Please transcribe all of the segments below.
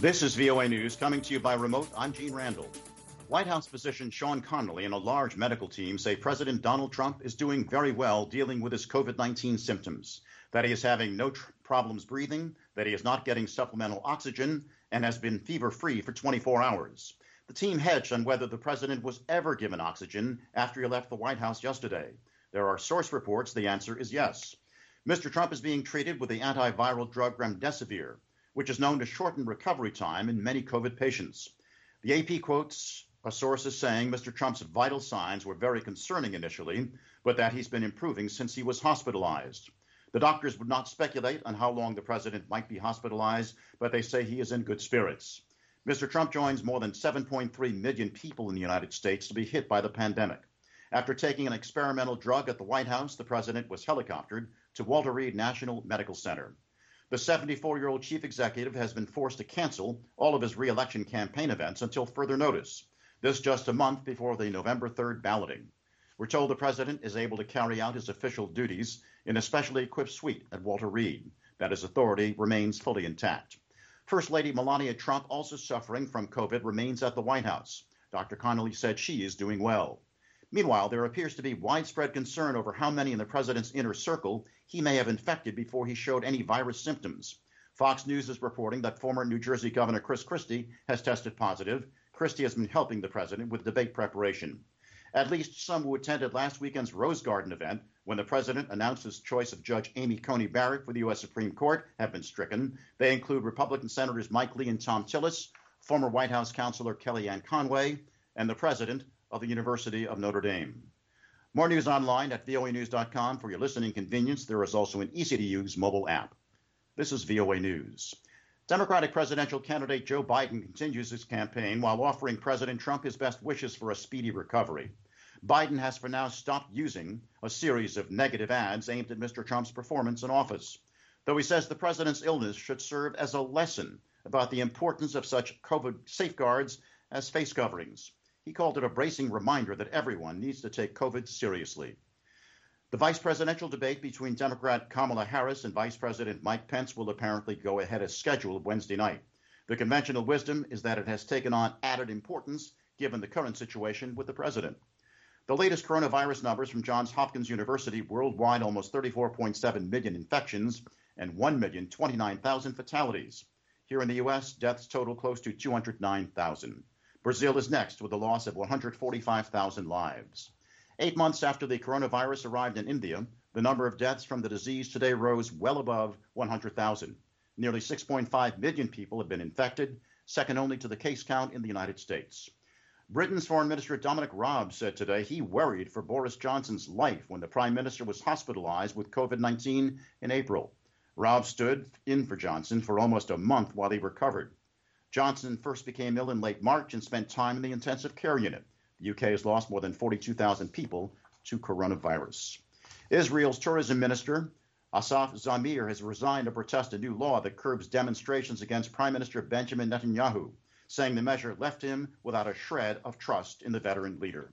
This is VOA News coming to you by remote. I'm Gene Randall. White House physician Sean Connolly and a large medical team say President Donald Trump is doing very well dealing with his COVID-19 symptoms, that he is having no problems breathing, that he is not getting supplemental oxygen, and has been fever-free for 24 hours. The team hedged on whether the president was ever given oxygen after he left the White House yesterday. There are source reports. The answer is yes. Mr. Trump is being treated with the antiviral drug remdesivir, which is known to shorten recovery time in many COVID patients. The AP quotes a source as saying Mr. Trump's vital signs were very concerning initially, but that he's been improving since he was hospitalized. The doctors would not speculate on how long the president might be hospitalized, but they say he is in good spirits. Mr. Trump joins more than 7.3 million people in the United States to be hit by the pandemic. After taking an experimental drug at the White House, the president was helicoptered to Walter Reed National Medical Center. The 74-year-old chief executive has been forced to cancel all of his re-election campaign events until further notice. This just a month before the November 3rd balloting. We're told the president is able to carry out his official duties in a specially equipped suite at Walter Reed, that his authority remains fully intact. First Lady Melania Trump, also suffering from COVID, remains at the White House. Dr. Connolly said she is doing well. Meanwhile, there appears to be widespread concern over how many in the president's inner circle he may have infected before he showed any virus symptoms. Fox News is reporting that former New Jersey Governor Chris Christie has tested positive. Christie has been helping the president with debate preparation. At least some who attended last weekend's Rose Garden event, when the president announced his choice of Judge Amy Coney Barrett for the U.S. Supreme Court, have been stricken. They include Republican Senators Mike Lee and Tom Tillis, former White House Counselor Kellyanne Conway, and the president of the University of Notre Dame. More news online at voanews.com. For your listening convenience, there is also an easy-to-use mobile app. This is VOA News. Democratic presidential candidate Joe Biden continues his campaign while offering President Trump his best wishes for a speedy recovery. Biden has for now stopped using a series of negative ads aimed at Mr. Trump's performance in office, though he says the president's illness should serve as a lesson about the importance of such COVID safeguards as face coverings. He called it a bracing reminder that everyone needs to take COVID seriously. The vice presidential debate between Democrat Kamala Harris and Vice President Mike Pence will apparently go ahead as scheduled Wednesday night. The conventional wisdom is that it has taken on added importance given the current situation with the president. The latest coronavirus numbers from Johns Hopkins University worldwide, almost 34.7 million infections and 1,029,000 fatalities. Here in the U.S., deaths total close to 209,000. Brazil is next with a loss of 145,000 lives. 8 months after the coronavirus arrived in India, the number of deaths from the disease today rose well above 100,000. Nearly 6.5 million people have been infected, second only to the case count in the United States. Britain's Foreign Minister Dominic Raab said today he worried for Boris Johnson's life when the Prime Minister was hospitalized with COVID-19 in April. Raab stood in for Johnson for almost a month while he recovered. Johnson first became ill in late March and spent time in the intensive care unit. The UK has lost more than 42,000 people to coronavirus. Israel's tourism minister, Asaf Zamir, has resigned to protest a new law that curbs demonstrations against Prime Minister Benjamin Netanyahu, saying the measure left him without a shred of trust in the veteran leader.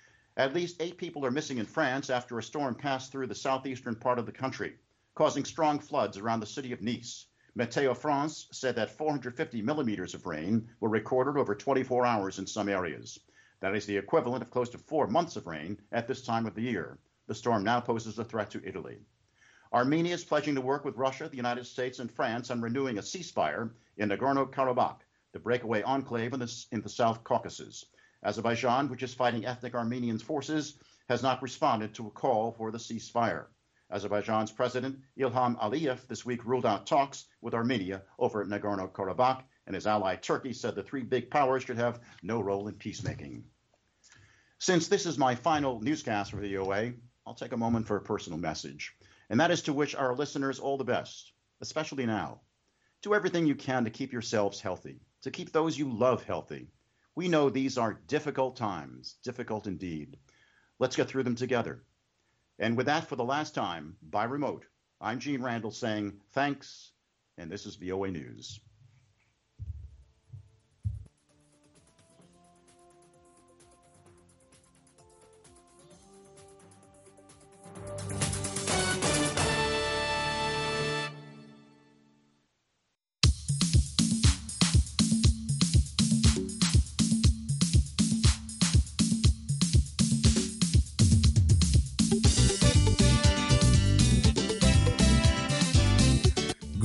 At least 8 people are missing in France after a storm passed through the southeastern part of the country, causing strong floods around the city of Nice. Météo France said that 450 millimeters of rain were recorded over 24 hours in some areas. That is the equivalent of close to 4 months of rain at this time of the year. The storm now poses a threat to Italy. Armenia is pledging to work with Russia, the United States, and France on renewing a ceasefire in Nagorno-Karabakh, the breakaway enclave in the South Caucasus. Azerbaijan, which is fighting ethnic Armenian forces, has not responded to a call for the ceasefire. Azerbaijan's President Ilham Aliyev this week ruled out talks with Armenia over Nagorno-Karabakh, and his ally Turkey said the 3 big powers should have no role in peacemaking. Since this is my final newscast for VOA, I'll take a moment for a personal message, and that is to wish our listeners all the best, especially now. Do everything you can to keep yourselves healthy, to keep those you love healthy. We know these are difficult times, difficult indeed. Let's get through them together. And with that, for the last time, by remote, I'm Gene Randall saying thanks, and this is VOA News.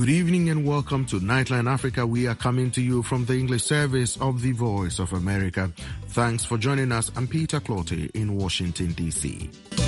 Good evening and welcome to Nightline Africa. We are coming to you from the English service of the Voice of America. Thanks for joining us. I'm Peter Clottey in Washington, D.C.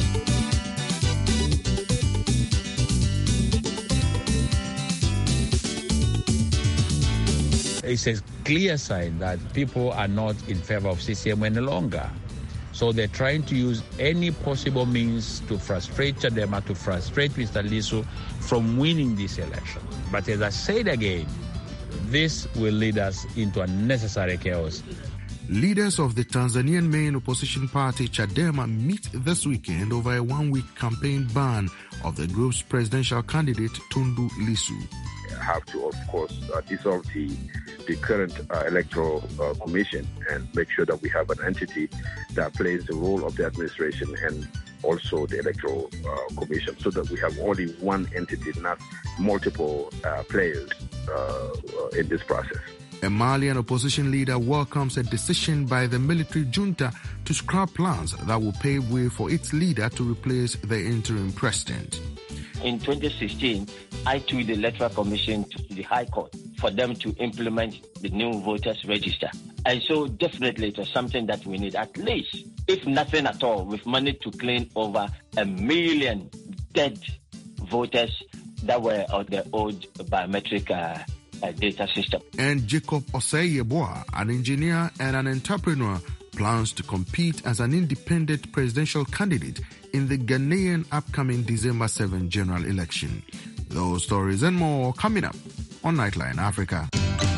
It's a clear sign that people are not in favor of CCM any longer. So they're trying to use any possible means to frustrate Chadema, to frustrate Mr. Lissu from winning this election. But as I said again, this will lead us into unnecessary chaos. Leaders of the Tanzanian main opposition party Chadema meet this weekend over a one-week campaign ban of the group's presidential candidate Tundu Lissu. Have to, of course, dissolve the current electoral commission and make sure that we have an entity that plays the role of the administration and also the electoral commission, so that we have only one entity, not multiple players in this process. A Malian opposition leader welcomes a decision by the military junta to scrap plans that will pave way for its leader to replace the interim president. In 2016, I took the Electoral Commission to the High Court for them to implement the new voters register. And so definitely it was something that we need, at least, if nothing at all, we've managed to clean over 1 million dead voters that were on the old biometric data system. And Jacob Osei-Yeboah, an engineer and an entrepreneur, plans to compete as an independent presidential candidate in the Ghanaian upcoming December 7 general election. Those stories and more coming up on Nightline Africa.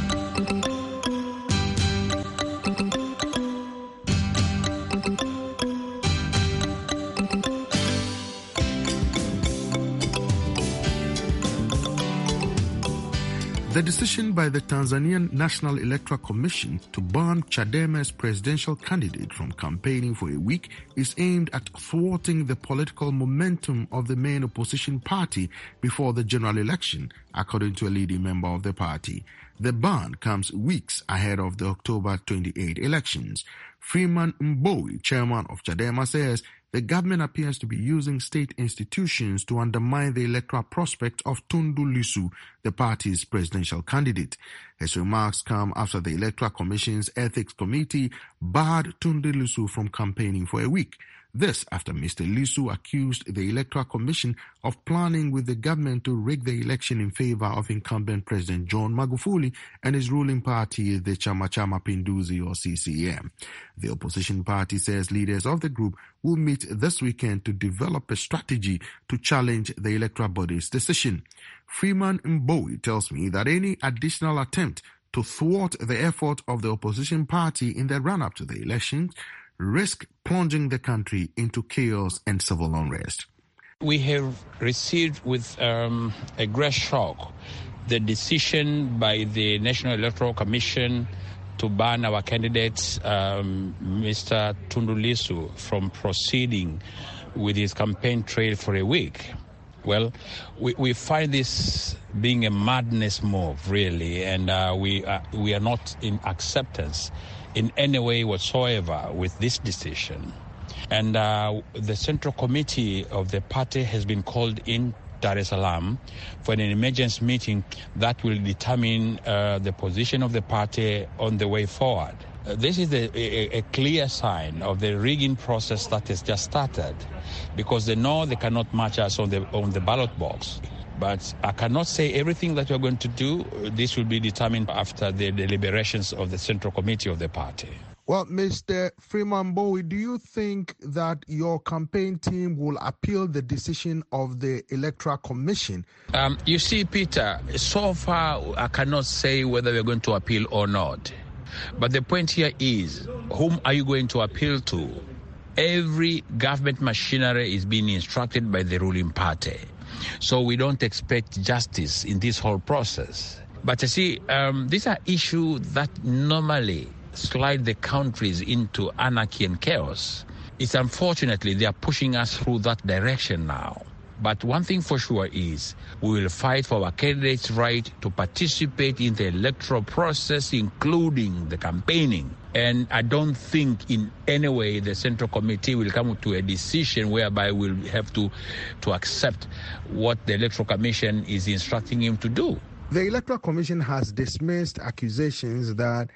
The decision by the Tanzanian National Electoral Commission to ban Chadema's presidential candidate from campaigning for a week is aimed at thwarting the political momentum of the main opposition party before the general election, according to a leading member of the party. The ban comes weeks ahead of the October 28 elections. Freeman Mbowe, chairman of Chadema, says the government appears to be using state institutions to undermine the electoral prospect of Tundu Lissu, the party's presidential candidate. His remarks come after the Electoral Commission's Ethics Committee barred Tundu Lissu from campaigning for a week. This after Mr. Lissu accused the Electoral Commission of planning with the government to rig the election in favor of incumbent President John Magufuli and his ruling party, the Chama Cha Mapinduzi or CCM. The opposition party says leaders of the group will meet this weekend to develop a strategy to challenge the electoral body's decision. Freeman Mbowe tells me that any additional attempt to thwart the effort of the opposition party in the run-up to the elections risk plunging the country into chaos and civil unrest. We have received with a great shock the decision by the National Electoral Commission to ban our candidate, Mr. Tundu Lissu, from proceeding with his campaign trail for a week. Well, we find this being a madness move, really, and we are not in acceptance in any way whatsoever with this decision. And the Central Committee of the party has been called in Dar es Salaam for an emergency meeting that will determine the position of the party on the way forward. This is a clear sign of the rigging process that has just started, because they know they cannot match us on the ballot box. But I cannot say everything that we're going to do. This will be determined after the deliberations of the Central Committee of the party. Well, Mr. Freeman Mbowe, do you think that your campaign team will appeal the decision of the Electoral Commission? You see, Peter, so far I cannot say whether we're going to appeal or not. But the point here is, whom are you going to appeal to? Every government machinery is being instructed by the ruling party. So we don't expect justice in this whole process. But you see, these are issues that normally slide the countries into anarchy and chaos. It's unfortunately they are pushing us through that direction now. But one thing for sure is we will fight for our candidates' right to participate in the electoral process, including the campaigning. And I don't think in any way the Central Committee will come to a decision whereby we'll have to accept what the Electoral Commission is instructing him to do. The Electoral Commission has dismissed accusations that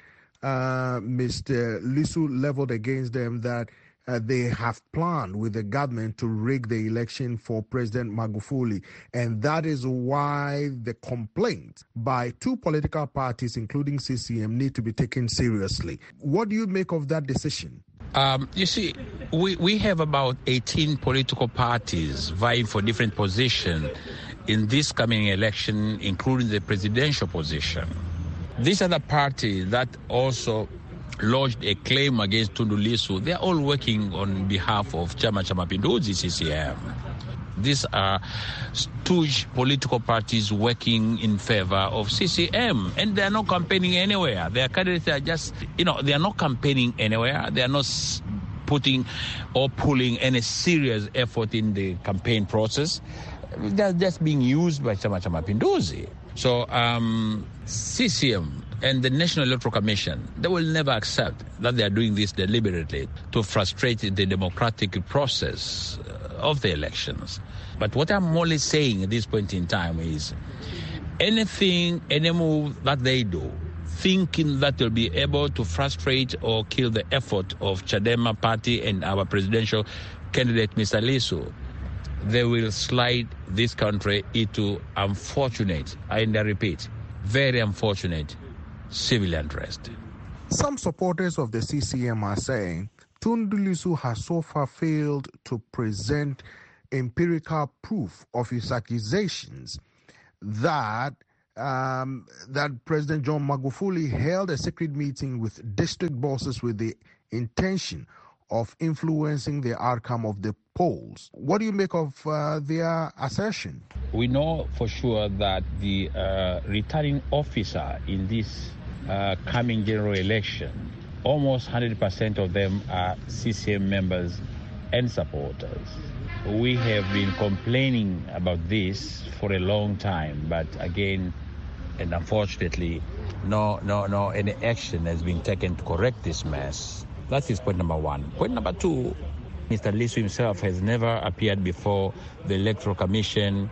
Mr. Lissu leveled against them that they have planned with the government to rig the election for President Magufuli. And that is why the complaints by two political parties, including CCM, need to be taken seriously. What do you make of that decision? You see, we have about 18 political parties vying for different positions in this coming election, including the presidential position. These are the parties that also lodged a claim against Tundu Lissu. They are all working on behalf of Chama cha Mapinduzi, CCM. These are stooge political parties working in favor of CCM, and they are not campaigning anywhere. Their candidates are just, they are not campaigning anywhere. They are not putting or pulling any serious effort in the campaign process. They're just being used by Chama cha Mapinduzi. So CCM and the National Electoral Commission, they will never accept that they are doing this deliberately to frustrate the democratic process of the elections. But what I'm only saying at this point in time is any move that they do, thinking that they'll be able to frustrate or kill the effort of Chadema party and our presidential candidate, Mr. Lissu, they will slide this country into unfortunate, and I repeat, very unfortunate civil unrest. Some supporters of the CCM are saying Tundu Lissu has so far failed to present empirical proof of his accusations that President John Magufuli held a secret meeting with district bosses with the intention of influencing the outcome of the polls. What do you make of their assertion? We know for sure that the returning officer in this coming general election, almost 100% of them are CCM members and supporters. We have been complaining about this for a long time, but again, and unfortunately, no any action has been taken to correct this mess. That is point number one. Point number two, Mr. Lissu himself has never appeared before the Electoral Commission,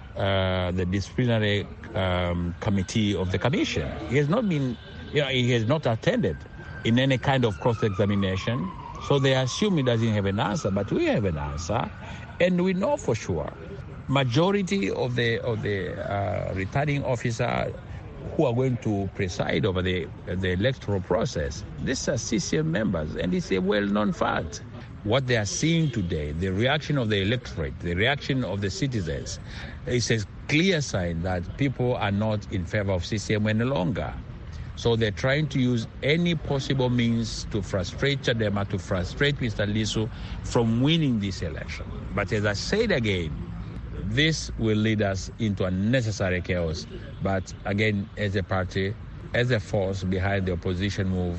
the disciplinary committee of the commission. He has not been, he has not attended in any kind of cross-examination. So they assume he doesn't have an answer, but we have an answer, and we know for sure majority of the returning officer who are going to preside over the electoral process, these are CCM members, and it's a well-known fact. What they are seeing today, the reaction of the electorate, the reaction of the citizens, is a clear sign that people are not in favor of CCM any longer. So they're trying to use any possible means to frustrate Chadema, to frustrate Mr. Lissu from winning this election. But as I said again, this will lead us into unnecessary chaos. But again, as a party, as a force behind the opposition move,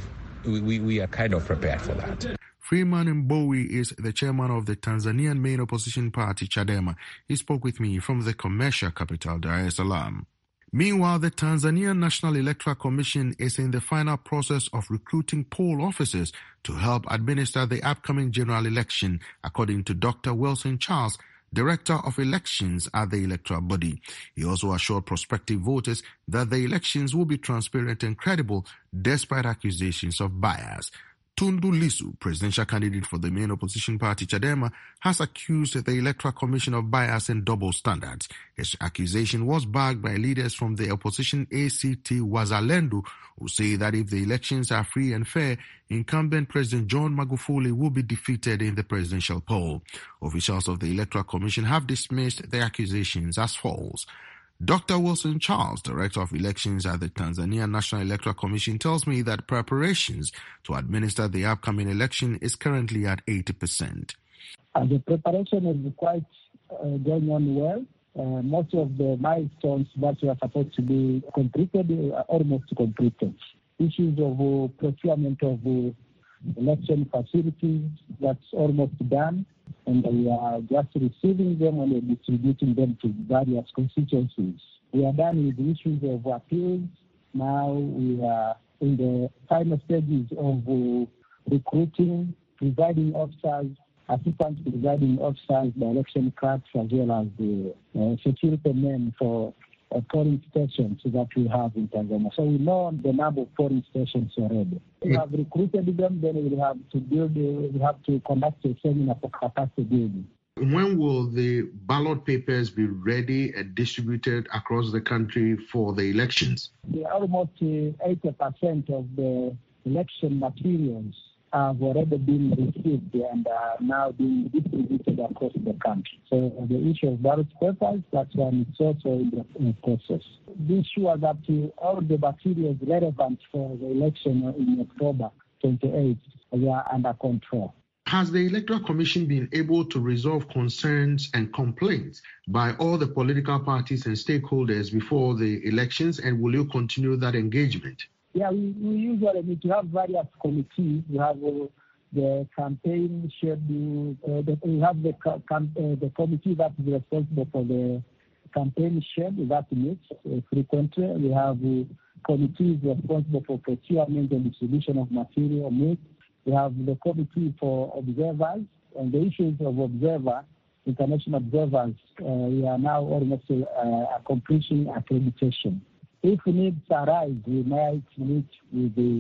we are kind of prepared for that. Freeman Mbowe is the chairman of the Tanzanian main opposition party, Chadema. He spoke with me from the commercial capital, Dar es Salaam. Meanwhile, the Tanzanian National Electoral Commission is in the final process of recruiting poll officers to help administer the upcoming general election, according to Dr. Wilson Charles, Director of Elections at the electoral body. He also assured prospective voters that the elections will be transparent and credible despite accusations of bias. Tundu Lissu, presidential candidate for the main opposition party Chadema, has accused the Electoral Commission of bias and double standards. His accusation was backed by leaders from the opposition ACT Wazalendo, who say that if the elections are free and fair, incumbent President John Magufuli will be defeated in the presidential poll. Officials of the Electoral Commission have dismissed the accusations as false. Dr. Wilson Charles, Director of Elections at the Tanzania National Electoral Commission, tells me that preparations to administer the upcoming election is currently at 80%. The preparation is quite going on well. Most of the milestones that were supposed to be completed are almost completed. Issues of procurement of election facilities, that's almost done. And we are just receiving them and distributing them to various constituencies. We are done with the issues of appeals. Now we are in the final stages of recruiting, presiding officers, assistant presiding officers, the election clerks, as well as the security men for polling stations that we have in Tanzania. So we know the number of polling stations already. We have recruited them, then we have to conduct a seminar for capacity building. When will the ballot papers be ready and distributed across the country for the elections? Almost 80% of the election materials have already been received and are now being distributed across the country. So the issue of ballot papers, that's one, it's also in the process. Be sure that all the materials relevant for the election in October 28 are under control. Has the Electoral Commission been able to resolve concerns and complaints by all the political parties and stakeholders before the elections, and will you continue that engagement? Yeah, we usually need to have various committees. We have the campaign schedule. We have the committee that is responsible for the campaign schedule that meets frequently. We have committees responsible for procurement and distribution of material meets. We have the committee for observers, and the issues of international observers, we are now almost accomplishing accreditation. If needs arise, we might meet with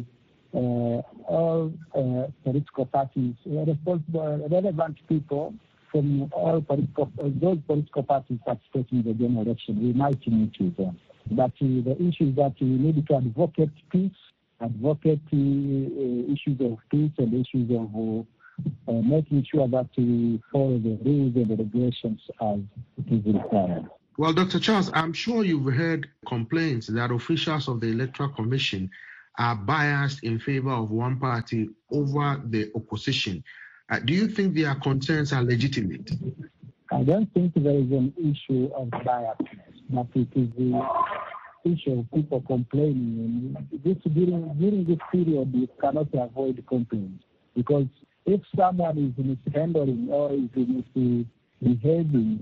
all political parties, responsible, relevant people from those political parties participating in the general election. We might meet with them. But the issue is that we need to advocate peace, advocate issues of peace and issues of making sure that we follow the rules and the regulations as it is required. Well, Dr. Charles, I'm sure you've heard complaints that officials of the Electoral Commission are biased in favor of one party over the opposition. Do you think their concerns are legitimate? I don't think there is an issue of biasness, but it is the issue of people complaining. During this period, you cannot avoid complaints, because if someone is mishandling or is misbehaving,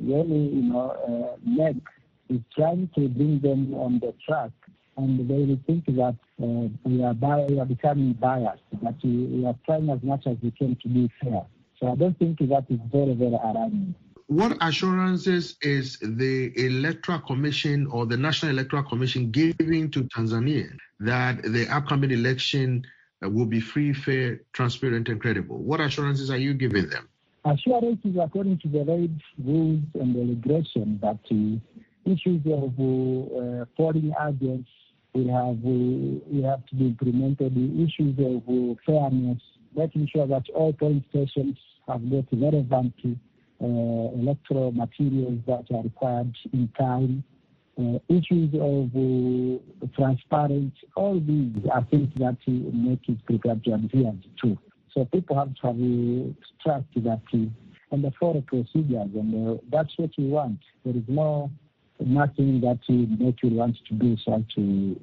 NEC is trying to bring them on the track, and they will think that we are becoming biased, but we are trying as much as we can to be fair. So I don't think that is very, very alarming. What assurances is the Electoral Commission or the National Electoral Commission giving to Tanzania that the upcoming election will be free, fair, transparent, and credible? What assurances are you giving them? Assurances according to the rules and the regulation that issues of polling agents will have to be implemented. The issues of fairness, making sure that all polling stations have got relevant electoral materials that are required in time, issues of transparency, all these are things that make it prepared to adhere to. So people have to have trust that and follow procedures, and that's what we want. There is nothing that make you want to do so to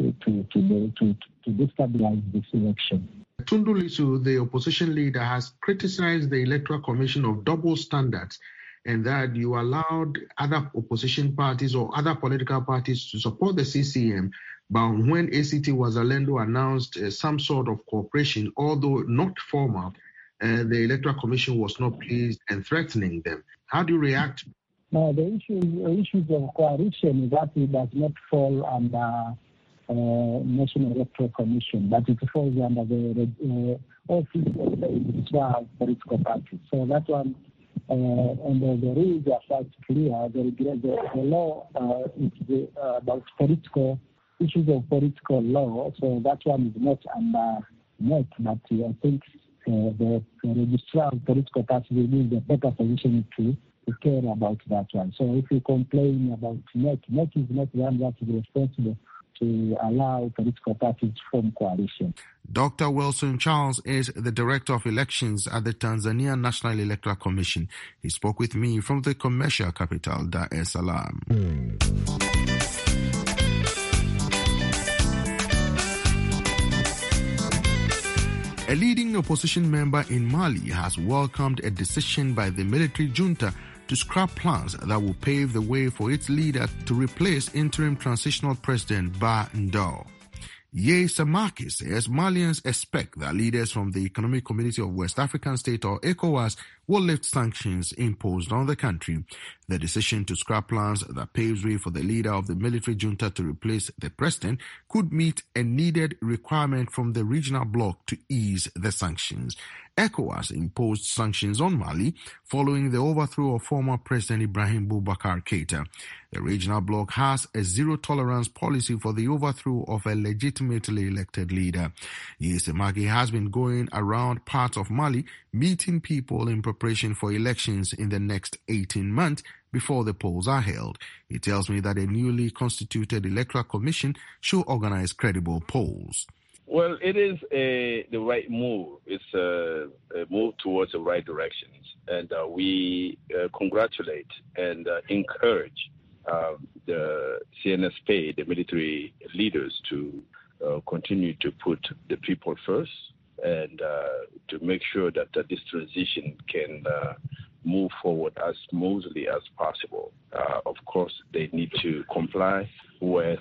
destabilize this election. Tundu Lissu, the opposition leader, has criticized the Electoral Commission of double standards and that you allowed other opposition parties or other political parties to support the CCM. But when ACT Wazalendo announced some sort of cooperation, although not formal, the Electoral Commission was not pleased and threatening them. How do you react? No, the issues of coalition that it does not fall under National Electoral Commission, but it falls under the office of the registrar political parties. So that one, and the rules are quite clear. The law is about political issues of political law, so that one is not under NEC, but I think the registrar of political parties will be in the better position to care about that one. So if you complain about NEC is not the one that is responsible to allow political parties to form coalition. Dr. Wilson Charles is the Director of Elections at the Tanzania National Electoral Commission. He spoke with me from the commercial capital, Dar es Salaam. A leading opposition member in Mali has welcomed a decision by the military junta to scrap plans that will pave the way for its leader to replace interim transitional president Ba Ndaw. Ye Samaki says Malians expect that leaders from the Economic Community of West African States or ECOWAS will lift sanctions imposed on the country. The decision to scrap plans that paves way for the leader of the military junta to replace the president could meet a needed requirement from the regional bloc to ease the sanctions. ECOWAS imposed sanctions on Mali following the overthrow of former President Ibrahim Boubacar Keïta. The regional bloc has a zero-tolerance policy for the overthrow of a legitimately elected leader. Yesemagi has been going around parts of Mali meeting people in preparation for elections in the next 18 months before the polls are held. He tells me that a newly constituted electoral commission should organize credible polls. Well, it is the right move. It's a move towards the right directions. And we congratulate and encourage the CNSP, the military leaders, to continue to put the people first and to make sure that this transition can move forward as smoothly as possible. Of course, they need to comply with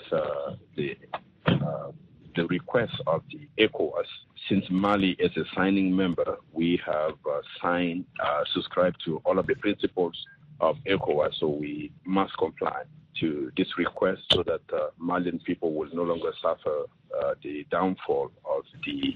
the request of the ECOWAS. Since Mali is a signing member, we have subscribed to all of the principles of ECOWAS, so we must comply to this request so that Malian people will no longer suffer the downfall of the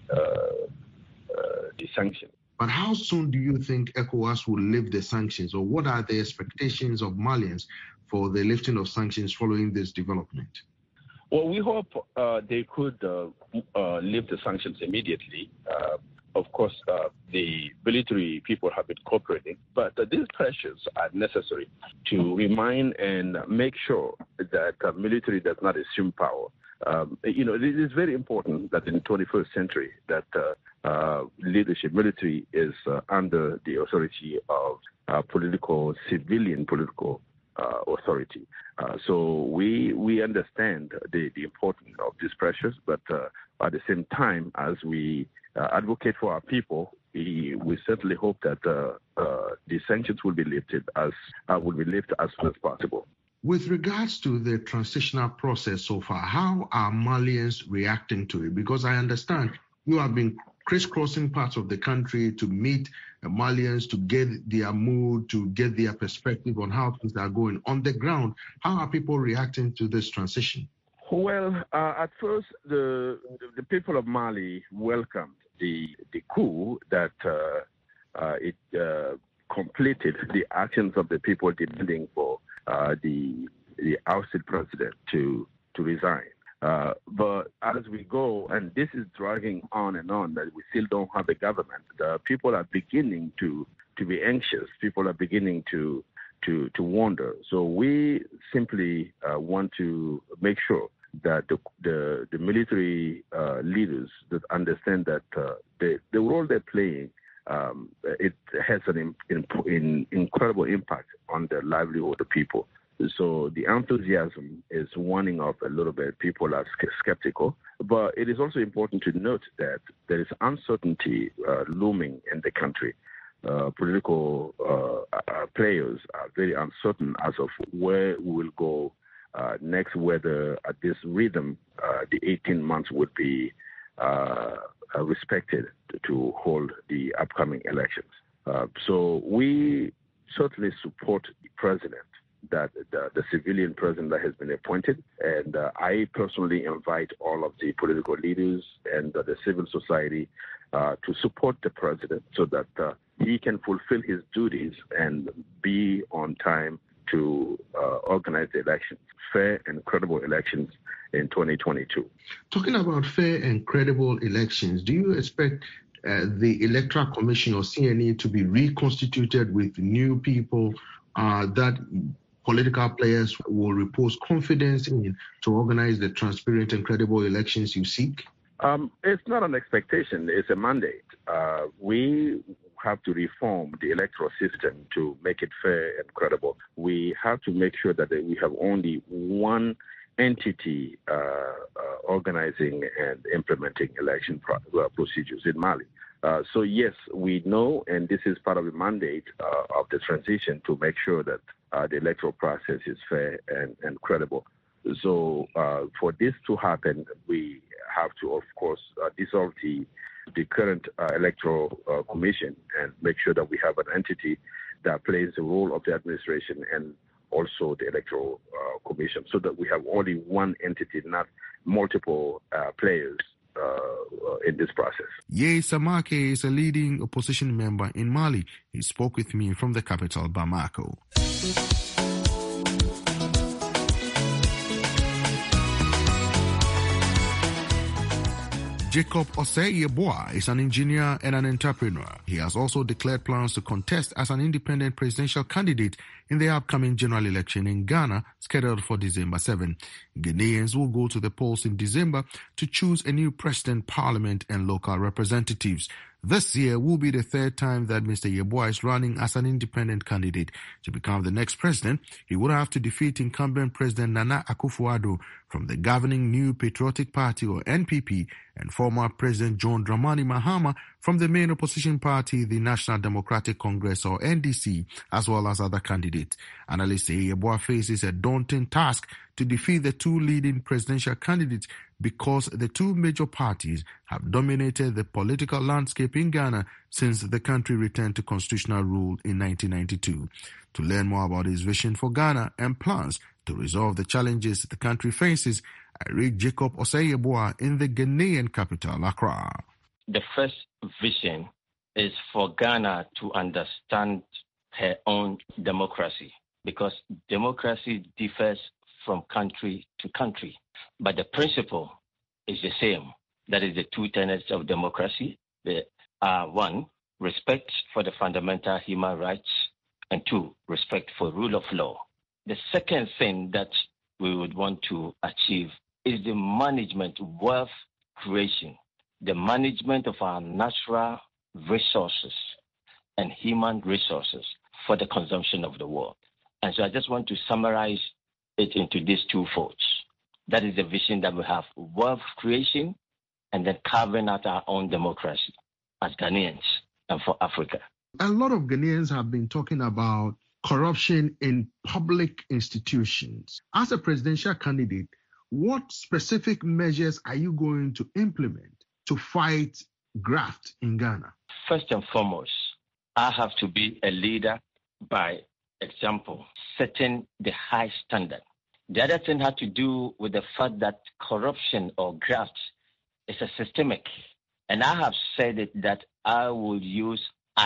sanctions. But how soon do you think ECOWAS will lift the sanctions, or what are the expectations of Malians for the lifting of sanctions following this development? Well, we hope they could lift the sanctions immediately. Of course, the military people have been cooperating, but these pressures are necessary to remind and make sure that the military does not assume power. It is very important that in the 21st century that military is under the authority of civilian political authority. So we understand the importance of these pressures, but at the same time, as we advocate for our people, we certainly hope that the sanctions will be lifted as soon as possible. With regards to the transitional process so far, how are Malians reacting to it? Because I understand you have been crisscrossing parts of the country to meet Malians, to get their mood, to get their perspective on how things are going. On the ground, how are people reacting to this transition? Well, at first, the people of Mali welcomed the coup that it completed the actions of the people demanding for the ousted president to resign. But as we go, and this is dragging on and on, that we still don't have a government, the people are beginning to be anxious. People are beginning to wonder. So we simply want to make sure that the military leaders that understand that the role they're playing, it has an incredible impact on the livelihood of the people. So the enthusiasm is waning off a little bit. People are skeptical. But it is also important to note that there is uncertainty looming in the country. Political players are very uncertain as of where we will go next, whether at this rhythm the 18 months would be respected to hold the upcoming elections. So we certainly support the president, that the civilian president that has been appointed. And I personally invite all of the political leaders and the civil society to support the president so that he can fulfill his duties and be on time to organize the elections, fair and credible elections in 2022. Talking about fair and credible elections, do you expect the Electoral Commission or CNE to be reconstituted with new people that political players will repose confidence in to organize the transparent and credible elections you seek? It's not an expectation, it's a mandate. We have to reform the electoral system to make it fair and credible. We have to make sure that we have only one entity organizing and implementing election procedures in Mali. So yes, we know, and this is part of the mandate of the transition, to make sure that the electoral process is fair and credible. So for this to happen, we have to, of course, dissolve the current electoral commission and make sure that we have an entity that plays the role of the administration and also the electoral commission, so that we have only one entity, not multiple players in this process. Ye Samake is a leading opposition member in Mali. He spoke with me from the capital, Bamako. Jacob Osei-Yeboah is an engineer and an entrepreneur. He has also declared plans to contest as an independent presidential candidate in the upcoming general election in Ghana, scheduled for December 7. Ghanaians will go to the polls in December to choose a new president, parliament, and local representatives. This year will be the third time that Mr. Yeboah is running as an independent candidate. To become the next president, he would have to defeat incumbent President Nana Akufo-Addo from the governing New Patriotic Party, or NPP, and former President John Dramani Mahama from the main opposition party, the National Democratic Congress, or NDC, as well as other candidates. Analysts say Yeboah faces a daunting task to defeat the two leading presidential candidates because the two major parties have dominated the political landscape in Ghana since the country returned to constitutional rule in 1992. To learn more about his vision for Ghana and plans to resolve the challenges the country faces, I read Jacob Osei-Yeboah in the Ghanaian capital, Accra. The first vision is for Ghana to understand her own democracy, because democracy differs from country to country. But the principle is the same. That is the two tenets of democracy. One, respect for the fundamental human rights, and two, respect for rule of law. The second thing that we would want to achieve is the management, wealth creation, the management of our natural resources and human resources for the consumption of the world. And so I just want to summarize it into these two folds. That is the vision that we have: wealth creation and then carving out our own democracy as Ghanaians and for Africa. A lot of Ghanaians have been talking about corruption in public institutions. As a presidential candidate, what specific measures are you going to implement to fight graft in Ghana? First and foremost, I have to be a leader by example, setting the high standard. The other thing had to do with the fact that corruption or graft is a systemic. And I have said it that I will use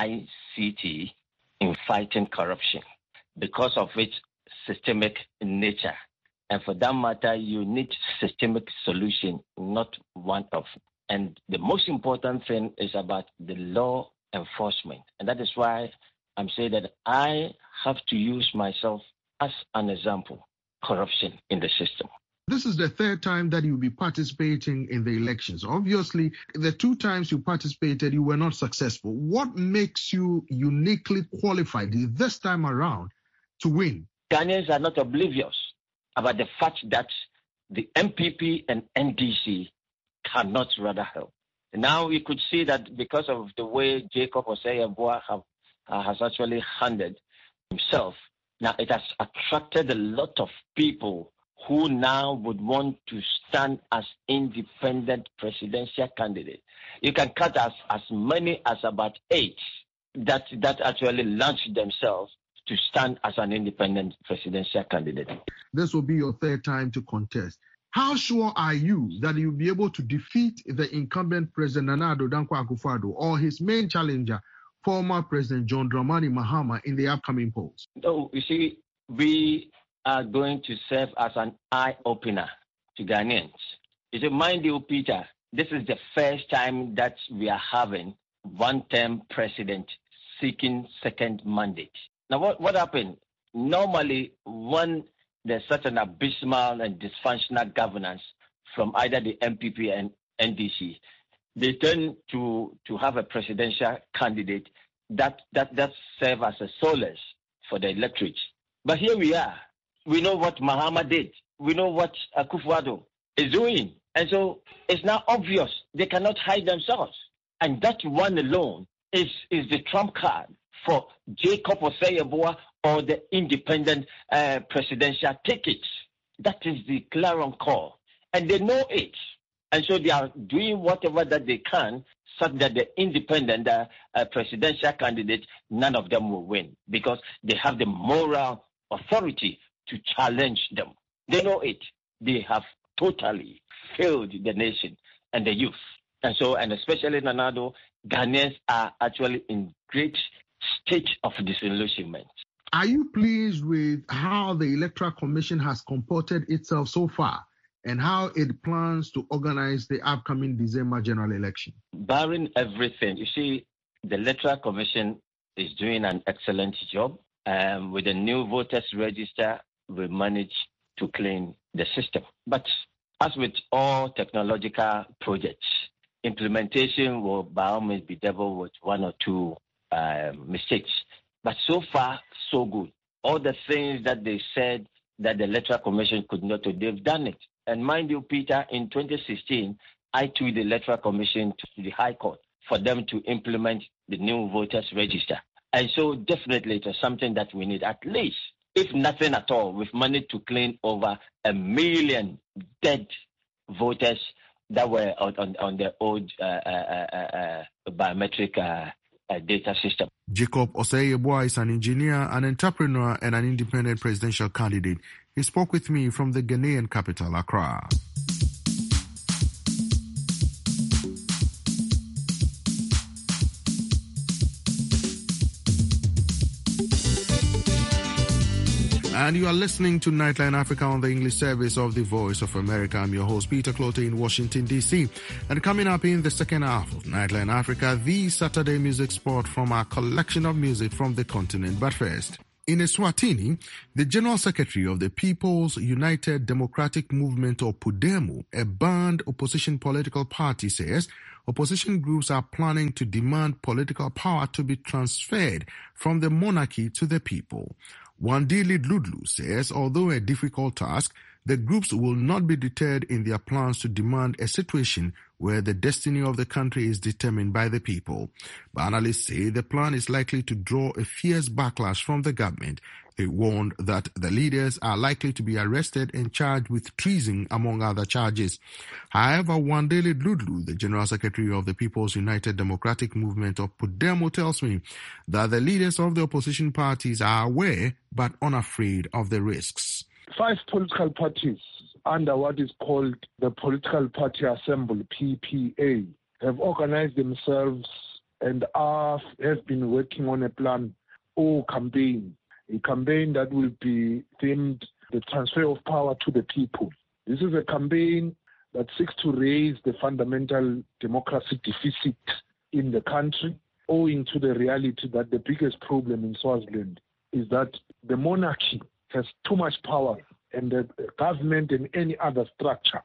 ICT in fighting corruption because of its systemic nature. And for that matter, you need systemic solution, not one-off. And the most important thing is about the law enforcement. And that is why I'm saying that I have to use myself as an example. Corruption in the system. This is the third time that you'll be participating in the elections. Obviously, the two times you participated, you were not successful. What makes you uniquely qualified this time around to win? Ghanaians are not oblivious about the fact that the MPP and NDC cannot rather help. Now we could see that because of the way Jacob Osei-Yeboah has actually handled himself, now it has attracted a lot of people who now would want to stand as independent presidential candidate. You can cut as many as about 8 that actually launched themselves to stand as an independent presidential candidate. This will be your third time to contest. How sure are you that you'll be able to defeat the incumbent President Nana Addo Dankwa Akufo-Addo or his main challenger, former President John Dramani Mahama, in the upcoming polls? No, you see, we are going to serve as an eye-opener to Ghanaians. You see, mind you, Peter, this is the first time that we are having one-term president seeking second mandate. Now, what happened? Normally, when there's such an abysmal and dysfunctional governance from either the MPP and NDC, they tend to have a presidential candidate that serve as a solace for the electorate. But here we are. We know what Mahama did. We know what Akufo-Addo is doing. And so it's now obvious they cannot hide themselves. And that one alone is the trump card for Jacob Osei-Yeboah or the independent presidential tickets. That is the clarion call. And they know it. And so they are doing whatever that they can such that the independent presidential candidate, none of them will win because they have the moral authority to challenge them. They know it. They have totally failed the nation and the youth. And so, and especially Nana Addo, Ghanaians are actually in great state of disillusionment. Are you pleased with how the Electoral Commission has comported itself so far and how it plans to organize the upcoming December general election? Barring everything, you see, the Electoral Commission is doing an excellent job. With the new voters register, we managed to clean the system. But as with all technological projects, implementation will by all means be dealt with one or two mistakes. But so far, so good. All the things that they said that the Electoral Commission could not do, they've done it. And mind you, Peter, in 2016, I took the Electoral Commission to the High Court for them to implement the new voters register. And so definitely it was something that we need. At least, if nothing at all, we've managed to clean over 1 million dead voters that were on the old biometric data system. Jacob Osei-Yeboah is an engineer, an entrepreneur, and an independent presidential candidate. He spoke with me from the Ghanaian capital, Accra. And you are listening to Nightline Africa on the English service of the Voice of America. I'm your host, Peter Clote in Washington, D.C. And coming up in the second half of Nightline Africa, the Saturday music spot from our collection of music from the continent. But first, in Eswatini, the General Secretary of the People's United Democratic Movement, or PUDEMO, a banned opposition political party, says opposition groups are planning to demand political power to be transferred from the monarchy to the people. Wandile Dludlu says, although a difficult task, the groups will not be deterred in their plans to demand a situation where the destiny of the country is determined by the people. But analysts say the plan is likely to draw a fierce backlash from the government. They warned that the leaders are likely to be arrested and charged with treason, among other charges. However, Wandile Dludlu, the General Secretary of the People's United Democratic Movement, or PUDEMO, tells me that the leaders of the opposition parties are aware but unafraid of the risks. 5 political parties under what is called the Political Party Assembly, PPA, have organized themselves and have been working on a plan or campaign, a campaign that will be themed the transfer of power to the people. This is a campaign that seeks to raise the fundamental democracy deficit in the country, owing to the reality that the biggest problem in Swaziland is that the monarchy has too much power, and the government and any other structure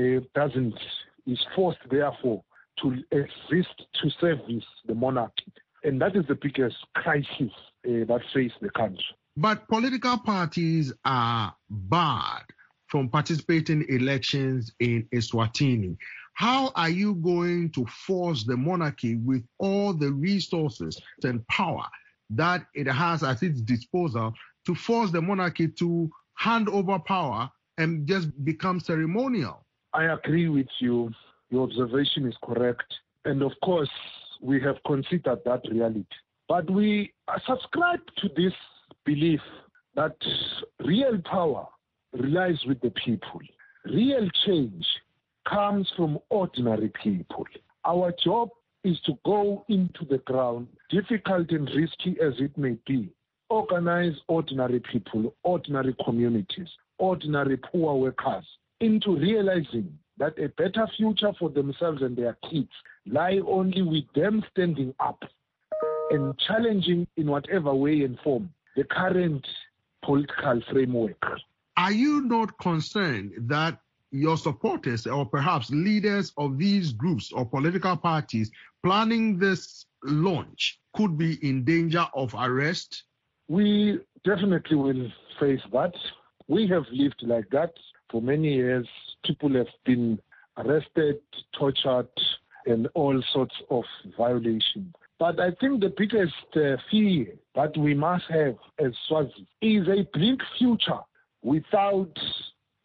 is forced, therefore, to exist to service the monarchy. And that is the biggest crisis that faces the country. But political parties are barred from participating in elections in Eswatini. How are you going to force the monarchy, with all the resources and power that it has at its disposal, to force the monarchy to hand over power and just become ceremonial? I agree with you. Your observation is correct. And of course, we have considered that reality. But we subscribe to this belief that real power relies with the people. Real change comes from ordinary people. Our job is to go into the ground, difficult and risky as it may be, organize ordinary people, ordinary communities, ordinary poor workers into realizing that a better future for themselves and their kids lie only with them standing up and challenging in whatever way and form the current political framework. Are you not concerned that your supporters, or perhaps leaders of these groups or political parties planning this launch, could be in danger of arrest? We definitely will face that. We have lived like that for many years. People have been arrested, tortured, and all sorts of violations. But I think the biggest fear that we must have as Swazi is a bleak future without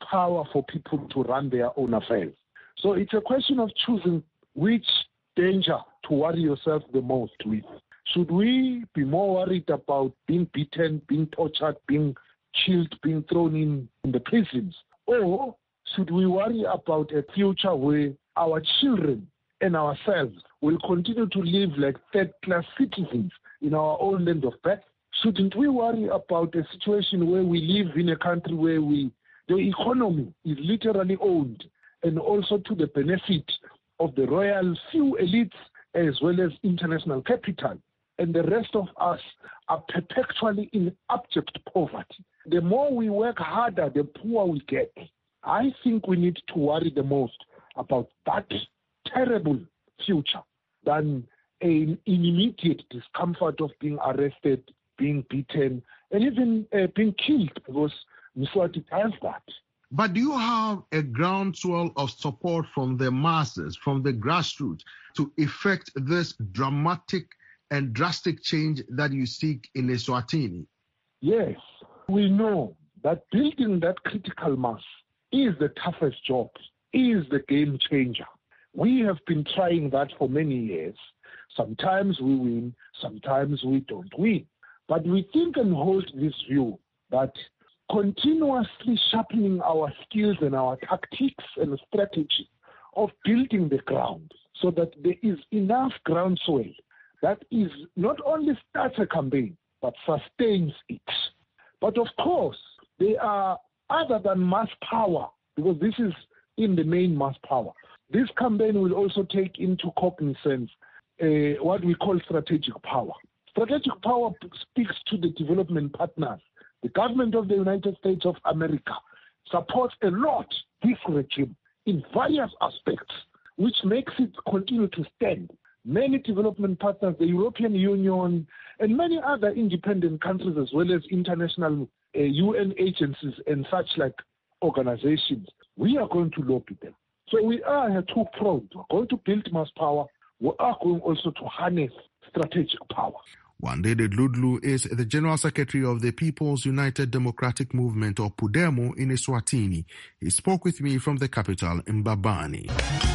power for people to run their own affairs. So it's a question of choosing which danger to worry yourself the most with. Should we be more worried about being beaten, being tortured, being killed, being thrown in the prisons? Or should we worry about a future where our children and ourselves will continue to live like third-class citizens in our own land of birth? Shouldn't we worry about a situation where we live in a country where the economy is literally owned and also to the benefit of the royal few elites as well as international capital, and the rest of us are perpetually in abject poverty? The more we work harder, the poorer we get. I think we need to worry the most about that terrible future than an immediate discomfort of being arrested, being beaten, and even being killed, because Mswati has that. But do you have a groundswell of support from the masses, from the grassroots, to effect this dramatic and drastic change that you seek in Eswatini? Yes, we know that building that critical mass is the toughest job, is the game changer. We have been trying that for many years. Sometimes we win, sometimes we don't win. But we think and hold this view that continuously sharpening our skills and our tactics and strategy of building the ground so that there is enough groundswell that is not only starts a campaign, but sustains it. But of course, they are other than mass power, because this is in the main mass power. This campaign will also take into cognizance what we call strategic power. Strategic power speaks to the development partners. The government of the United States of America supports a lot this regime in various aspects, which makes it continue to stand. Many development partners, the European Union, and many other independent countries, as well as international UN agencies and such like organizations, we are going to lobby them. So we are two-pronged. We're going to build mass power. We are going also to harness strategic power. Wandede Ludlu is the General Secretary of the People's United Democratic Movement, or PUDEMO, in Eswatini. He spoke with me from the capital, Mbabane.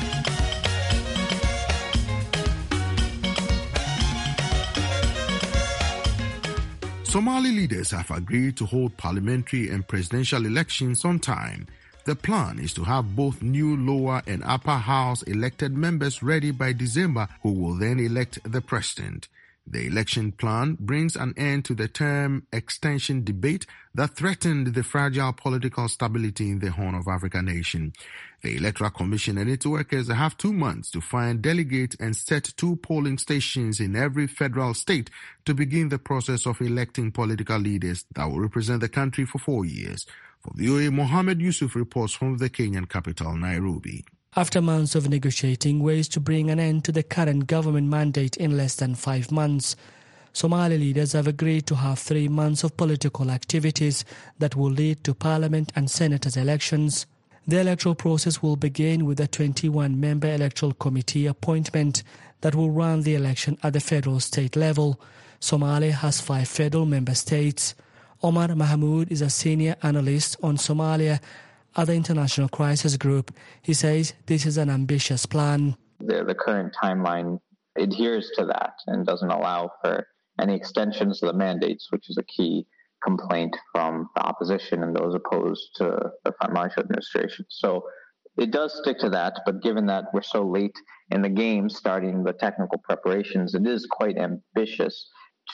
Somali leaders have agreed to hold parliamentary and presidential elections on time. The plan is to have both new lower and upper house elected members ready by December, who will then elect the president. The election plan brings an end to the term extension debate that threatened the fragile political stability in the Horn of Africa nation. The Electoral Commission and its workers have 2 months to find delegates and set 2 polling stations in every federal state to begin the process of electing political leaders that will represent the country for 4 years. For VOA, Mohammed Yusuf reports from the Kenyan capital, Nairobi. After months of negotiating ways to bring an end to the current government mandate in less than 5 months, Somali leaders have agreed to have 3 months of political activities that will lead to parliament and senators' elections. The electoral process will begin with a 21-member electoral committee appointment that will run the election at the federal state level. Somalia has 5 federal member states. Omar Mahmoud is a senior analyst on Somalia at the International Crisis Group. He says this is an ambitious plan. The current timeline adheres to that and doesn't allow for any extensions of the mandates, which is a key complaint from the opposition and those opposed to the Farmajo administration. So it does stick to that, but given that we're so late in the game, starting the technical preparations, it is quite ambitious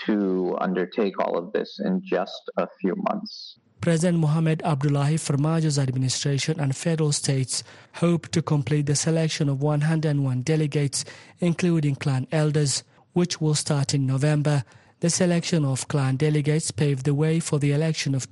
to undertake all of this in just a few months. President Mohamed Abdullahi Farmajo's administration and federal states hope to complete the selection of 101 delegates, including clan elders, which will start in November. The selection of clan delegates paved the way for the election of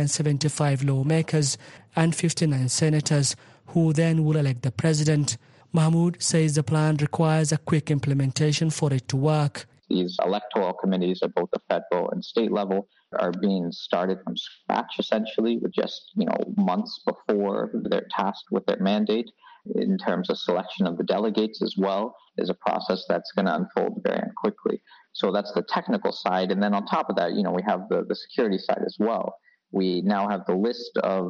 275 lawmakers and 59 senators, who then will elect the president. Mahmoud says the plan requires a quick implementation for it to work. These electoral committees at both the federal and state level are being started from scratch, essentially, with just months before they're tasked with their mandate. In terms of selection of the delegates as well, is a process that's going to unfold very quickly. So that's the technical side. And then on top of that, we have the security side as well. We now have the list of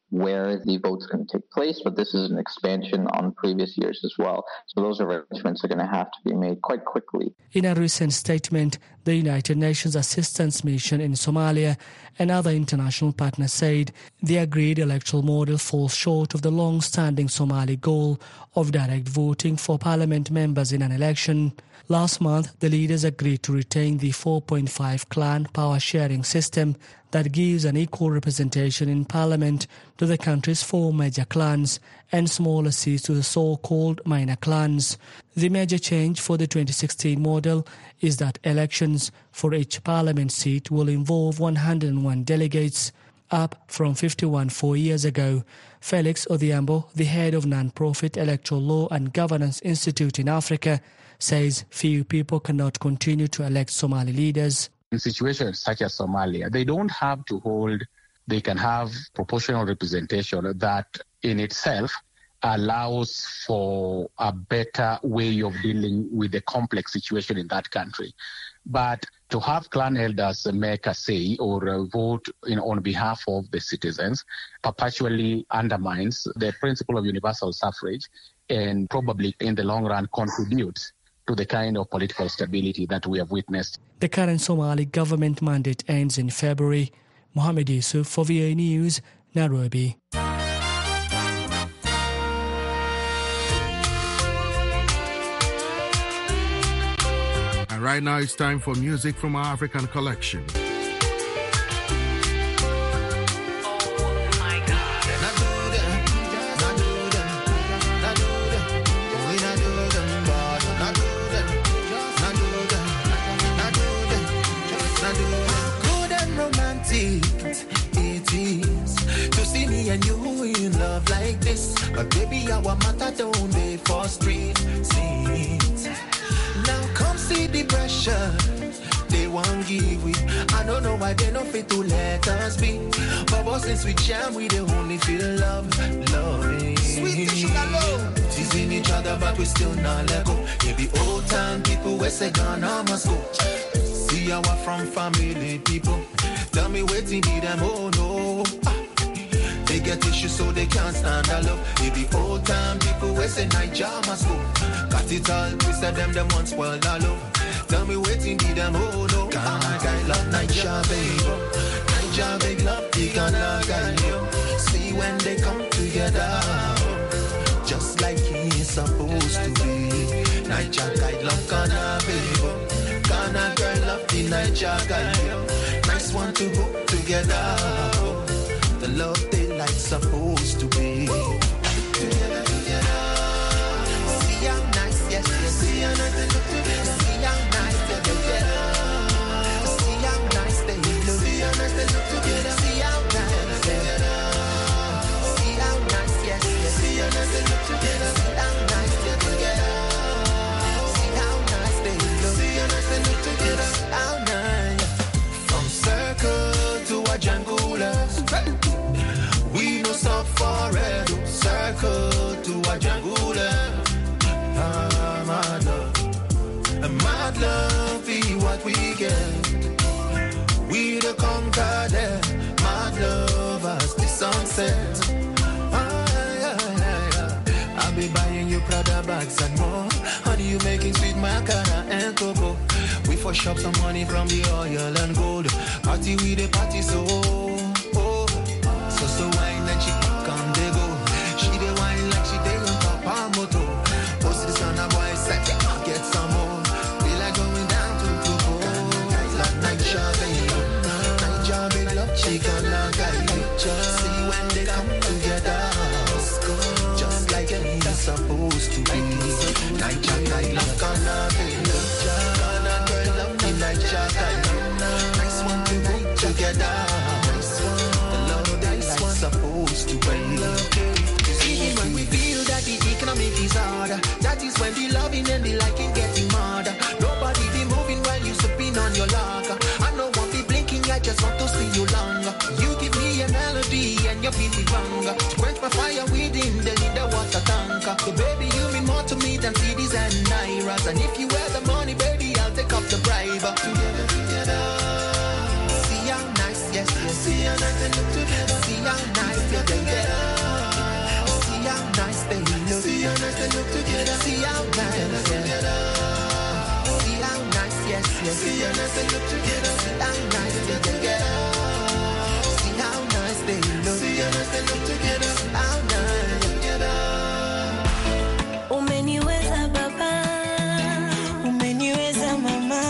where the vote's going to take place, but this is an expansion on previous years as well. So those arrangements are going to have to be made quite quickly. In a recent statement, the United Nations Assistance Mission in Somalia and other international partners said the agreed electoral model falls short of the long-standing Somali goal of direct voting for parliament members in an election. Last month, the leaders agreed to retain the 4.5 clan power-sharing system that gives an equal representation in parliament to the country's 4 major clans and smaller seats to the so-called minor clans. The major change for the 2016 model is that elections for each parliament seat will involve 101 delegates, up from 51 4 years ago. Felix Odhiambo, the head of non-profit Electoral Law and Governance Institute in Africa, says few people cannot continue to elect Somali leaders. In situations such as Somalia, they can have proportional representation that in itself allows for a better way of dealing with the complex situation in that country. But to have clan elders make a say or vote on behalf of the citizens perpetually undermines the principle of universal suffrage and probably in the long run contributes to the kind of political stability that we have witnessed. The current Somali government mandate ends in February. Mohammed Yusuf for VOA News, Nairobi. And right now it's time for music from our African collection. And you in love like this, but baby, our matter don't be for street scenes. Now come see the pressure they won't give we. I don't know why they don't fit to let us be, but since we jam, we the only feel loving. Sweet sugar love, teasing each other, but we still not let go. Maybe old time people we say gonna must go. See our from family people, tell me waiting be them, oh no. They get issues so they can't stand our love. It be old time people we say Nigeria must go. Got it all twisted them once spoiled our love. Tell me waiting be them, oh no. Ghana guy love Nigeria baby. Nigeria big love the Ghana guy yo. See when they come together, just like it's supposed to be. Nigeria guy love Ghana baby. Ghana girl love the Nigeria guy yo. Nice one to go together. The love they like supposed to be. Together, together. See how nice, yes, yes. See how nice they look together. See how nice they together. See how nice they look. See how nice they look together. See how nice they together. See how nice, yes, yes. See how nice they look together. See how nice they together. See how nice they look. See how nice they look together. How nice. From circle to a jangula. We no stop forever, circle to a jungle. Mad love be what we get. We the conquer them, mad love as the sunset. I'll be buying you Prada bags and more. Honey, you making sweet macara and cocoa. We for shop some money from the oil and gold. Party with the party so. So wine and she come they go. She the wine like she dey on top of moto. Post this on a boy side, get some more. Feel like going down to Togo. Like Nigeria baby, Nigeria big love, she gonna guide you. See when they come together, just like it's supposed to be. Nigeria love Ghana baby, Ghana girl love me Nigeria guy. Nice one to go together. Supposed to be. See when we feel that the economic is harder, that is when the loving and the liking getting harder. Nobody be moving while you sipping on your lager. I don't want be blinking, I just want to see you longer. You give me a melody and your beat it longer. To quench my fire within, they need a water tanker. So baby, you mean more to me than CDs and Nairas. And if you wear the money, baby, I'll take up the bribe. Together, together. See how nice, yes, yes. See how nice they look together. See how nice they together. See how nice they look. See how nice they look together. See how nice together. See how nice, yes. See how nice they look together. See how nice they together. See how nice they look. See how nice they look together. See how nice together. Umeniweza baba, umeniweza mama.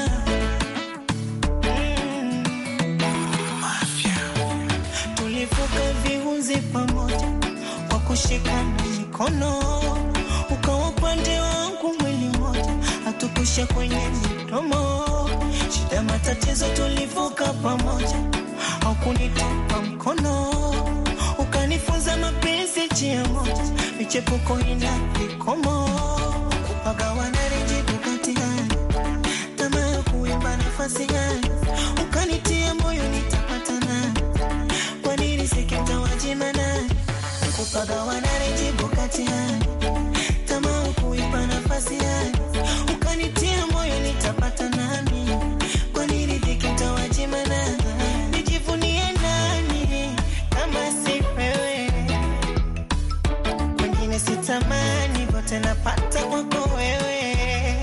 Tulivuka viunzi pamoja kwa kushikana mikono, ukawa upande wangu mwili mmoja, hatukusha kwenye midomo. Shida matatizo tulivuka pamoja, haukunitupa mkono, ukanifunza mapenzi njia moja, michepuko ina vikomo, kupagawana rinjibu katikani, tamaa ya kuimba nafasi gani, ukanitia moyo nitapata nani, kwa nini sikita wajima nani, kupagawana rinjibu katikani, tamaa ya kuimba nafasi gani, ukanitia moyo nitapata nani, kwa nini sikita wajima nani, nijivunie nani kama si wewe, wengine sitamani, vote napata kwako wewe.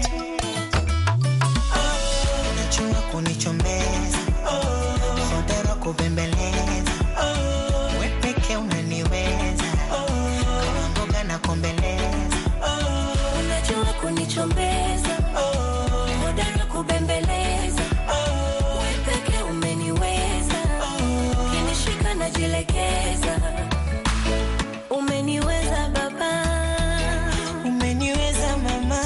Unajua kunichomeza, hodara kubembeleza, we peke unaniweza, kama mboga na kombeleza. Unajua kunichomeza, hodara kubembeleza, we peke umeniweza, kinishika najilegeza. Umeniweza baba, umeniweza mama.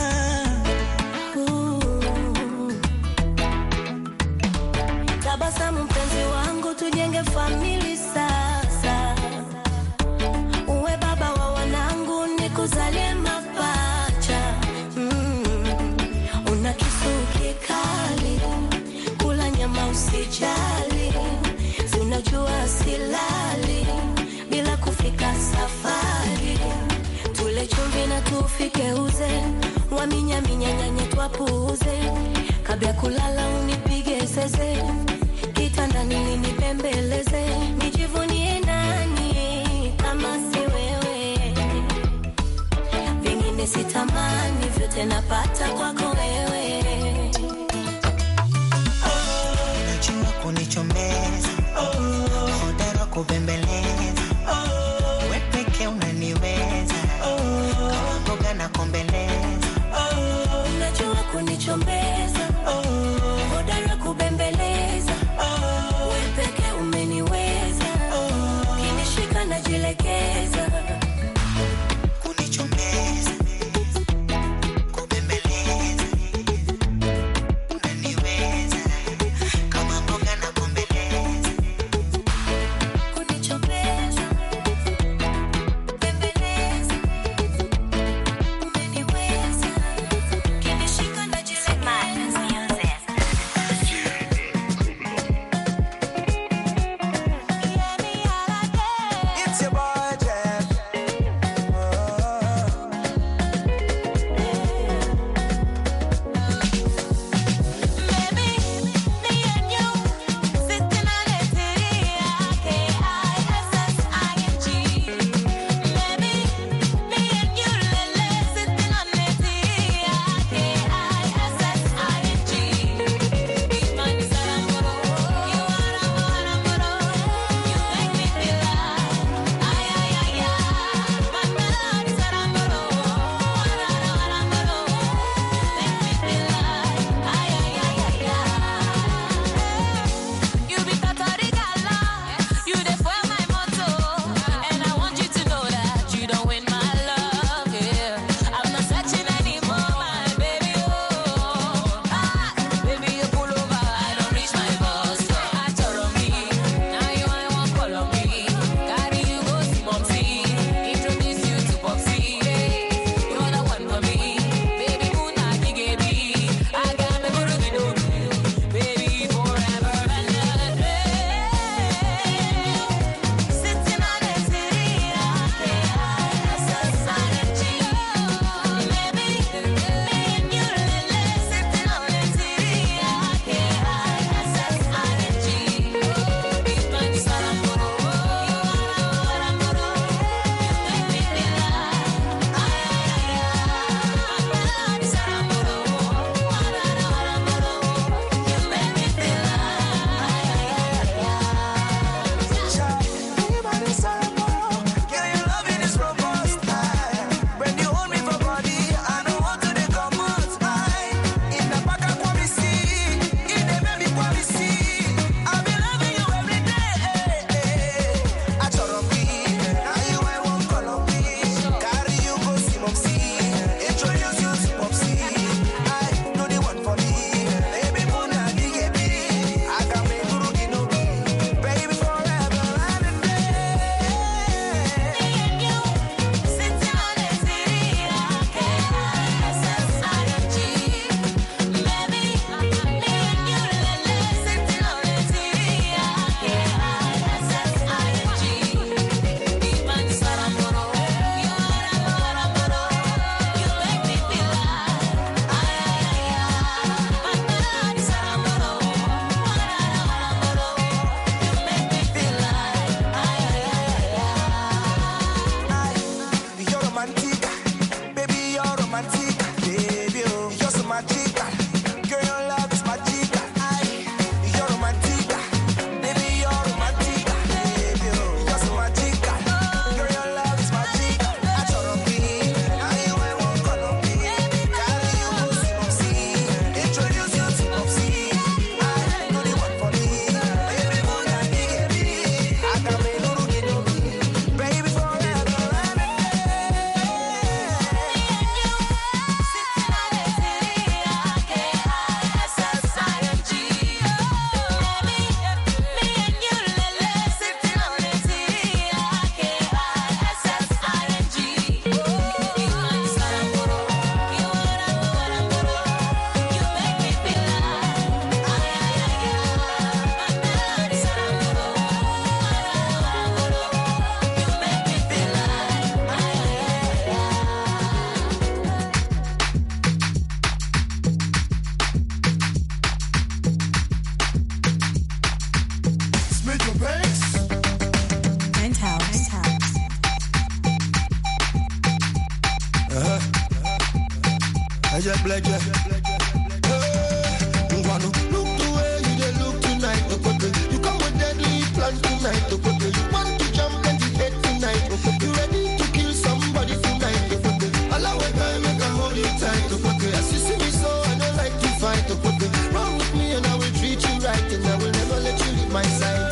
Tabasamu mpenzi wangu, tujenge famili sasa. Uwe baba wa wanangu, nikuzalie mapacha. Una kisu kikali, kula nyama usijali. Unajua silali bila kufika safari, tule chumvi na tufike uze, waminya nyanye twapuuze, kabla kulala unipige zeze, kitandani nipembeleze, nijivunie nani kama si wewe, vingine sitamani, vyote napata kwako wewe. Unajua kunichomeza, hodara kubembeleza, we peke unaniweza, kama mboga na kombeleza. Unajua kunichombeza, hodara kubembeleza, we peke umeniweza, kinishika najilegeza. Kunichombeza, kubembeleza, unaniweza, kama mboga na kombeleza. I just pledge you. Look the way you dey look tonight, you come with deadly plans tonight, you want to jump and you hate tonight, you ready to kill somebody tonight, allow a guy make I hold you tight, as you see me so I don't like to fight, run with me and I will treat you right, and I will never let you leave my side.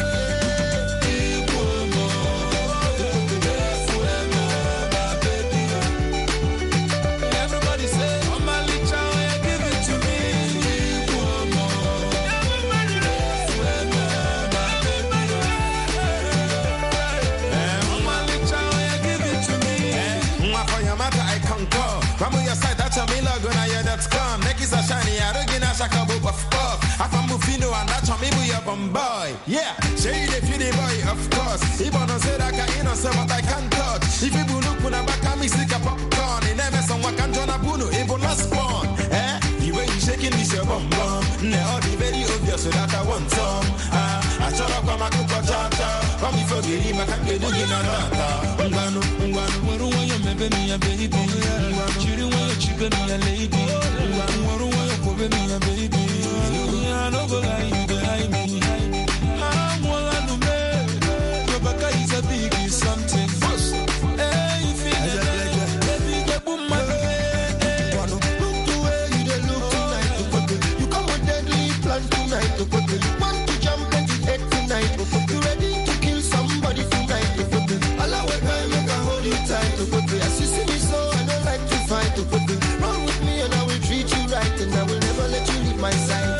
Yeah, say the feel the boy, of course. If I don't say that I can't say what I can't touch. If you look when I'm back, I'm sick of popcorn. In never someone can turn a bunu, it will not spawn. Eh? The way you shaking this your bum bum. Now the very obvious so that I want some. I try to come and cook a chata. Come if you get him, I can't get you in a data. Ungano, waru wa ya mebe mi ya baby. Chiri wa ya chicken mi ya lady. Waru wa ya kobe mi ya baby. I don't go lie, you behind me. I'm all I know, man. Your back is a big something. Hey, you feel it? Baby, get boom, my baby. Look the way you dey look tonight, you come with deadly plans tonight, you want to jump and you hate tonight, you ready to kill somebody tonight, allow a guy make I hold you tight, as you see me so I don't like to fight, run with me and I will treat you right, and I will never let you leave my side.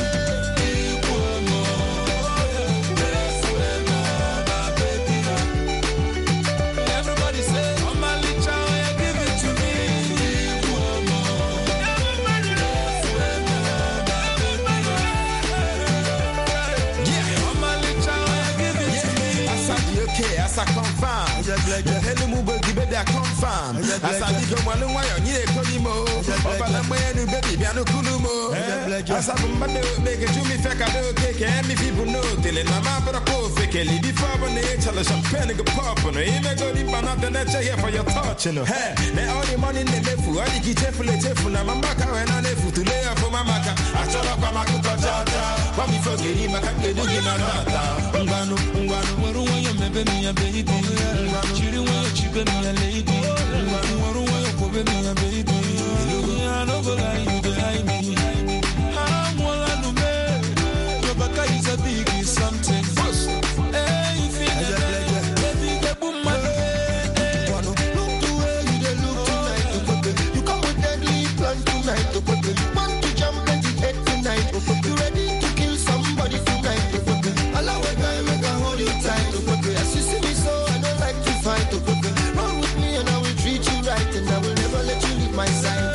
As I confirm, the hell move baby I confirm. As I become one why you need Kodimo. Papa the man baby piano kulumo. As I make it to me fake I do cake and me people know till in my mouth but I fake it before when they tell us champagne go pop on you may go deep and not the nature here for your touch you know. Hey, they all the money in the food I get careful now my back when I left to lay for my maca. I try to come and cook a jata. But me forget him I can't get you in a data. Ungano, mebe mi ya baby. Chiri wa ya chibe mi ya lady. Waru wa ya kobe mi ya baby. I don't go lie, you behind me. I'm all I know, man. Your back is a big something. Hey, you feel it? Baby, get boom, my baby. Look the way you dey look tonight, you come with deadly plans tonight, you want to jump and you hate tonight, you ready to kill somebody tonight, allow a guy make I hold you tight. As you see me so I don't like to fight, run with me and I will treat you right, and I will never let you leave my side.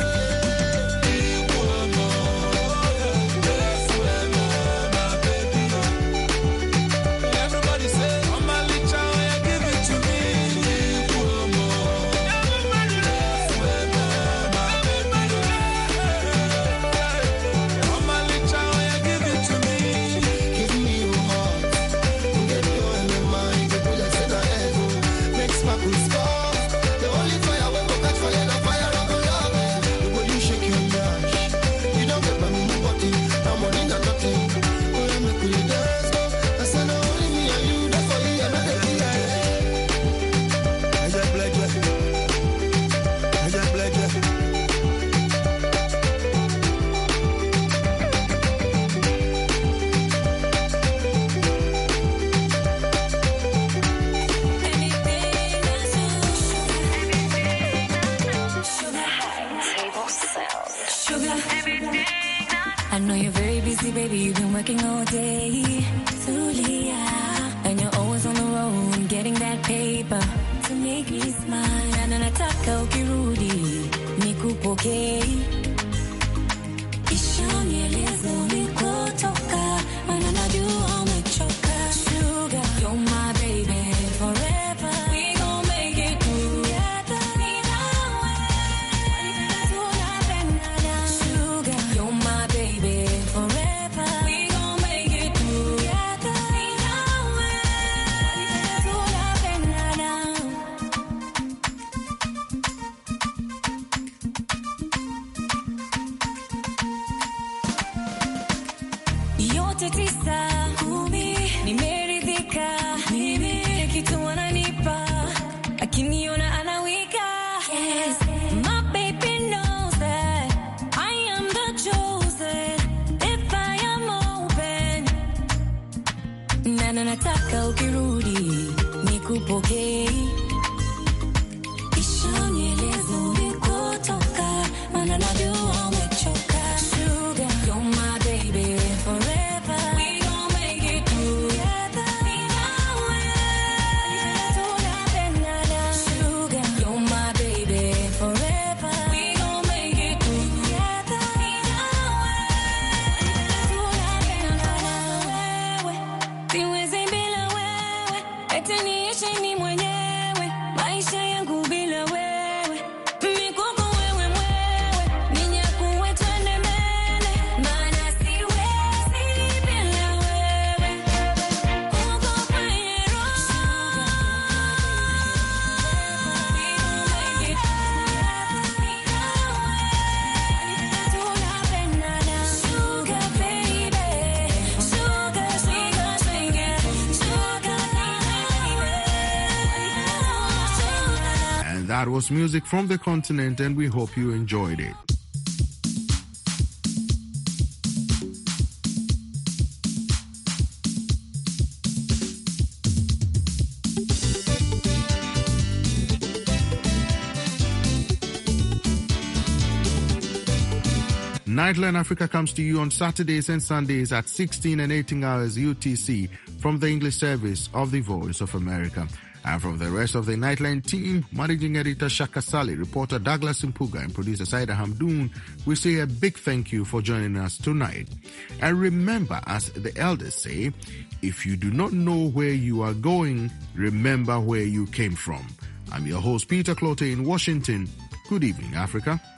I know you're very busy, baby. You've been working all day. Zulia. And you're always on the road, getting that paper to make me smile. Na nataka ukirudi nikupokee. Kisha nieleze ulikotoka, maana najua umechoka. Sugar, you're my baby forever. We gon' make it together. Sugar, you're my baby forever. We gon' make it together. That was music from the continent, and we hope you enjoyed it. Nightline Africa comes to you on Saturdays and Sundays at 16 and 18 hours UTC from the English service of the Voice of America. And from the rest of the Nightline team, Managing Editor Shaka Sali, reporter Douglas Mpuga, and producer Saida Hamdoun, we say a big thank you for joining us tonight. And remember, as the elders say, if you do not know where you are going, remember where you came from. I'm your host, Peter Clote in Washington. Good evening, Africa.